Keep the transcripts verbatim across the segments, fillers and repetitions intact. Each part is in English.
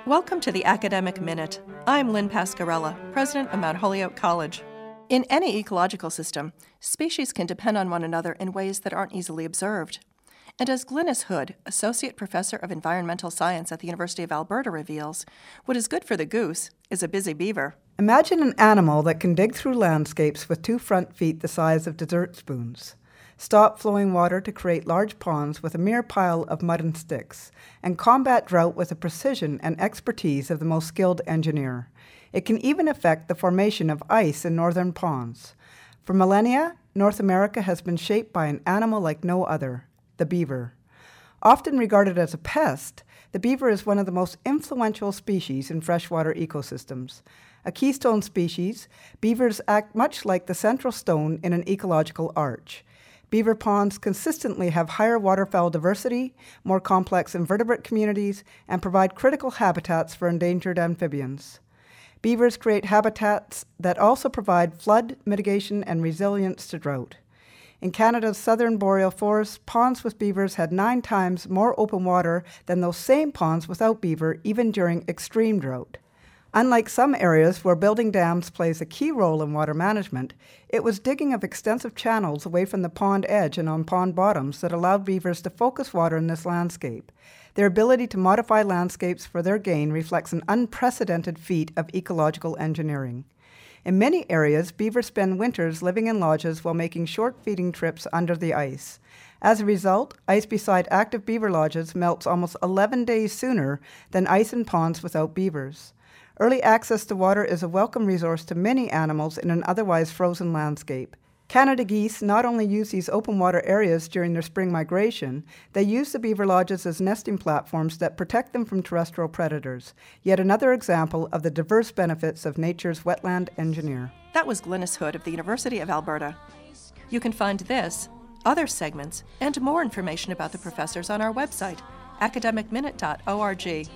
Welcome to the Academic Minute. I'm Lynn Pascarella, president of Mount Holyoke College. In any ecological system, species can depend on one another in ways that aren't easily observed. And as Glynis Hood, Associate Professor of Environmental Science at the University of Alberta, reveals, what is good for the goose is a busy beaver. Imagine an animal that can dig through landscapes with two front feet the size of dessert spoons, stop flowing water to create large ponds with a mere pile of mud and sticks, and combat drought with the precision and expertise of the most skilled engineer. It can even affect the formation of ice in northern ponds. For millennia, North America has been shaped by an animal like no other, the beaver. Often regarded as a pest, the beaver is one of the most influential species in freshwater ecosystems. A keystone species, beavers act much like the central stone in an ecological arch. Beaver ponds consistently have higher waterfowl diversity, more complex invertebrate communities, and provide critical habitats for endangered amphibians. Beavers create habitats that also provide flood mitigation and resilience to drought. In Canada's southern boreal forests, ponds with beavers had nine times more open water than those same ponds without beaver, even during extreme drought. Unlike some areas where building dams plays a key role in water management, it was digging of extensive channels away from the pond edge and on pond bottoms that allowed beavers to focus water in this landscape. Their ability to modify landscapes for their gain reflects an unprecedented feat of ecological engineering. In many areas, beavers spend winters living in lodges while making short feeding trips under the ice. As a result, ice beside active beaver lodges melts almost eleven days sooner than ice in ponds without beavers. Early access to water is a welcome resource to many animals in an otherwise frozen landscape. Canada geese not only use these open water areas during their spring migration, they use the beaver lodges as nesting platforms that protect them from terrestrial predators. Yet another example of the diverse benefits of nature's wetland engineer. That was Glynis Hood of the University of Alberta. You can find this, other segments, and more information about the professors on our website, academic minute dot org.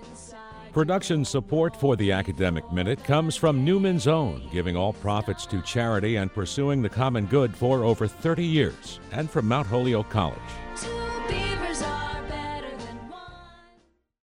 Production support for the Academic Minute comes from Newman's Own, giving all profits to charity and pursuing the common good for over thirty years, and from Mount Holyoke College.